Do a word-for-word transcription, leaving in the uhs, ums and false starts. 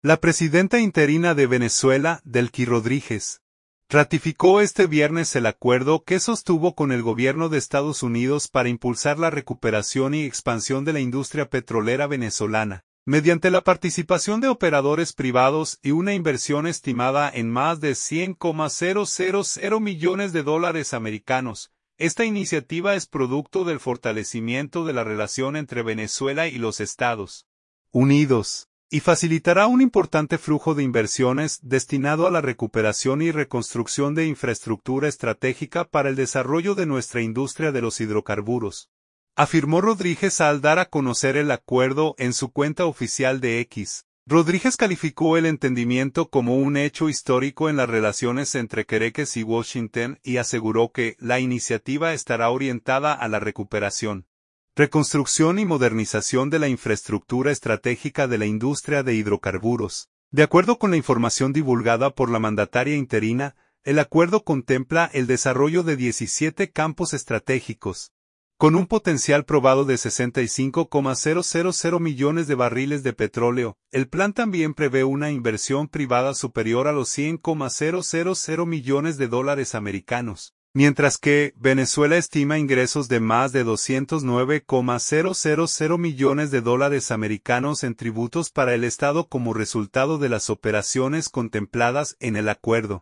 La presidenta interina de Venezuela, Delcy Rodríguez, ratificó este viernes el acuerdo que sostuvo con el gobierno de Estados Unidos para impulsar la recuperación y expansión de la industria petrolera venezolana, mediante la participación de operadores privados y una inversión estimada en más de cien coma cero cero cero millones de dólares americanos. Esta iniciativa es producto del fortalecimiento de la relación entre Venezuela y los Estados Unidos, y facilitará un importante flujo de inversiones destinado a la recuperación y reconstrucción de infraestructura estratégica para el desarrollo de nuestra industria de los hidrocarburos, afirmó Rodríguez al dar a conocer el acuerdo en su cuenta oficial de X. Rodríguez calificó el entendimiento como un hecho histórico en las relaciones entre Caracas y Washington y aseguró que la iniciativa estará orientada a la recuperación, reconstrucción y modernización de la infraestructura estratégica de la industria de hidrocarburos. De acuerdo con la información divulgada por la mandataria interina, el acuerdo contempla el desarrollo de diecisiete campos estratégicos, con un potencial probado de sesenta y cinco coma cero cero cero millones de barriles de petróleo. El plan también prevé una inversión privada superior a los cien coma cero cero cero millones de dólares americanos, mientras que Venezuela estima ingresos de más de doscientos nueve coma cero cero cero millones de dólares americanos en tributos para el Estado como resultado de las operaciones contempladas en el acuerdo.